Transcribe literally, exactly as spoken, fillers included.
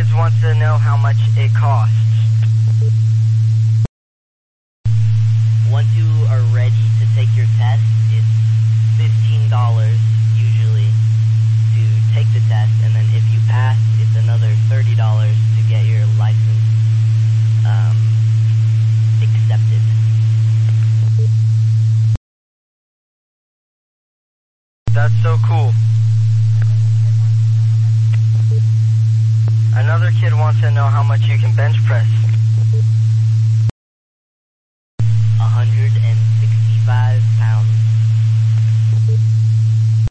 kids wants to know how much it costs. Once you are ready to take your test, it's fifteen dollars usually to take the test, and then if you pass, it's another thirty dollars to get your license um, accepted. That's so cool. Another kid wants to know how much you can bench press.